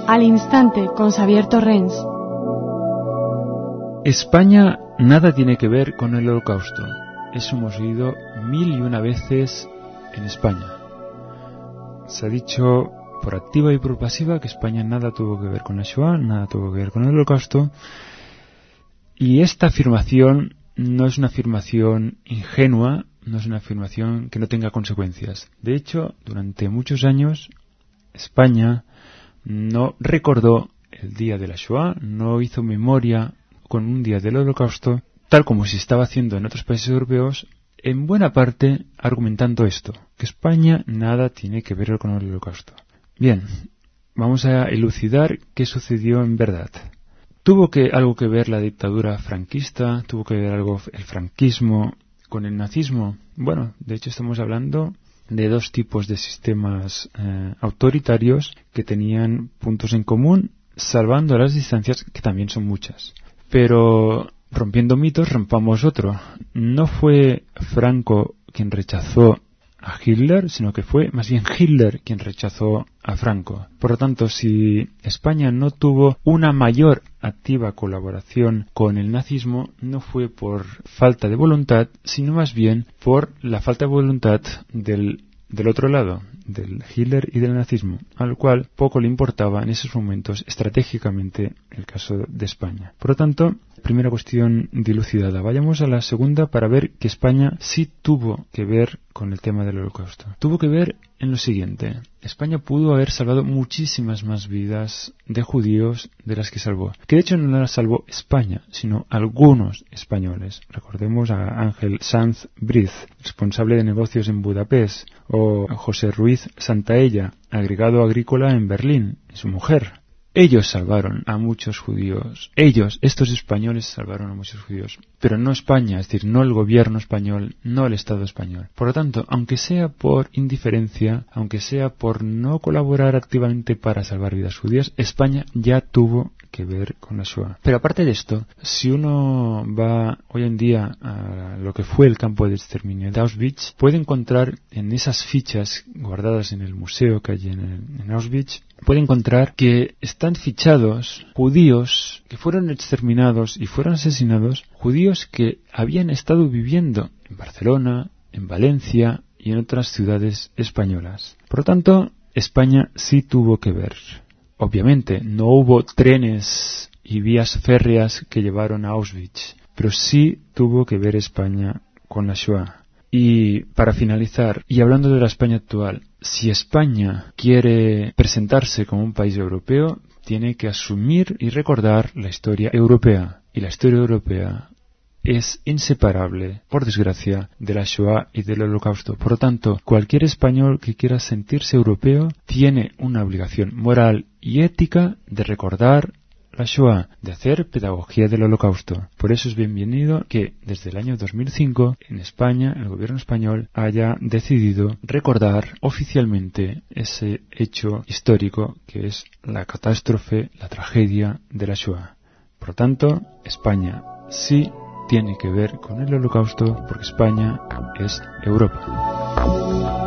Al instante con Xavier Torrens. España nada tiene que ver con el Holocausto. Eso hemos oído 1001 veces en España. Se ha dicho por activa y por pasiva que España nada tuvo que ver con la Shoah, nada tuvo que ver con el Holocausto. Y esta afirmación no es una afirmación ingenua, no es una afirmación que no tenga consecuencias. De hecho, durante muchos años, España no recordó el día de la Shoah, no hizo memoria con un día del Holocausto, tal como se estaba haciendo en otros países europeos, en buena parte argumentando esto, que España nada tiene que ver con el Holocausto. Bien, vamos a elucidar qué sucedió en verdad. ¿Tuvo algo que ver la dictadura franquista? ¿Tuvo que ver algo el franquismo con el nazismo? Bueno, de hecho estamos hablando de dos tipos de sistemas autoritarios que tenían puntos en común, salvando las distancias, que también son muchas. Pero, rompiendo mitos, rompamos otro. No fue Franco quien rechazó a Hitler, sino que fue más bien Hitler quien rechazó a Franco. Por lo tanto, si España no tuvo una mayor activa colaboración con el nazismo, no fue por falta de voluntad, sino más bien por la falta de voluntad del otro lado, del Hitler y del nazismo, al cual poco le importaba en esos momentos estratégicamente el caso de España. Por lo tanto, primera cuestión dilucidada. Vayamos a la segunda para ver que España sí tuvo que ver con el tema del Holocausto. Tuvo que ver en lo siguiente. España pudo haber salvado muchísimas más vidas de judíos de las que salvó. Que de hecho no las salvó España, sino algunos españoles. Recordemos a Ángel Sanz Briz, responsable de negocios en Budapest, o a José Ruiz Santaella, agregado agrícola en Berlín, y su mujer. Ellos salvaron a muchos judíos. Ellos, estos españoles, salvaron a muchos judíos. Pero no España, es decir, no el gobierno español, no el Estado español. Por lo tanto, aunque sea por indiferencia, aunque sea por no colaborar activamente para salvar vidas judías, España ya tuvo que ver con la Shoah. Pero aparte de esto, si uno va hoy en día a lo que fue el campo de exterminio de Auschwitz, puede encontrar en esas fichas guardadas en el museo que hay en Auschwitz, puede encontrar que están fichados judíos que fueron exterminados y fueron asesinados, judíos que habían estado viviendo en Barcelona, en Valencia y en otras ciudades españolas. Por lo tanto, España sí tuvo que ver. Obviamente, no hubo trenes y vías férreas que llevaron a Auschwitz, pero sí tuvo que ver España con la Shoah. Y para finalizar, y hablando de la España actual, si España quiere presentarse como un país europeo, tiene que asumir y recordar la historia europea. Y la historia europea es inseparable, por desgracia, de la Shoah y del Holocausto. Por lo tanto, cualquier español que quiera sentirse europeo tiene una obligación moral y ética de recordar la Shoah, de hacer pedagogía del Holocausto. Por eso es bienvenido que desde el año 2005 en España el gobierno español haya decidido recordar oficialmente ese hecho histórico que es la catástrofe, la tragedia de la Shoah. Por lo tanto, España sí tiene que ver con el Holocausto porque España es Europa.